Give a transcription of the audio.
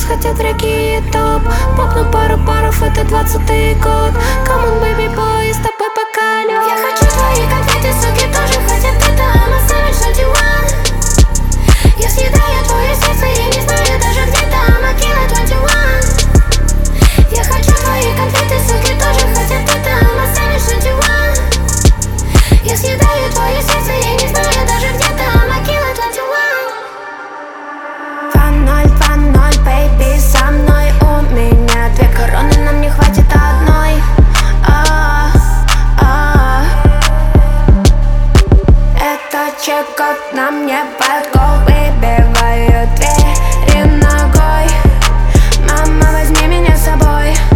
хотят реки и топ. Попну пару паров, это 20-й год. Come on, baby boy, с тобой покалю. Я хочу твои конфеты, суки тоже хотят это. I'm a savage 21. Я съедаю твое сердце, я не знаю даже где то. I'm a killer 21. Я хочу твои конфеты, суки тоже хотят это. I'm a savage 21. Я съедаю твое сердце, я не знаю даже где то. I'm a killer 21. 2-0, baby, со мной. У меня две короны, нам не хватит одной. Это чек-код, нам не подгол. Выбиваю двери ногой. Мама, возьми меня с собой.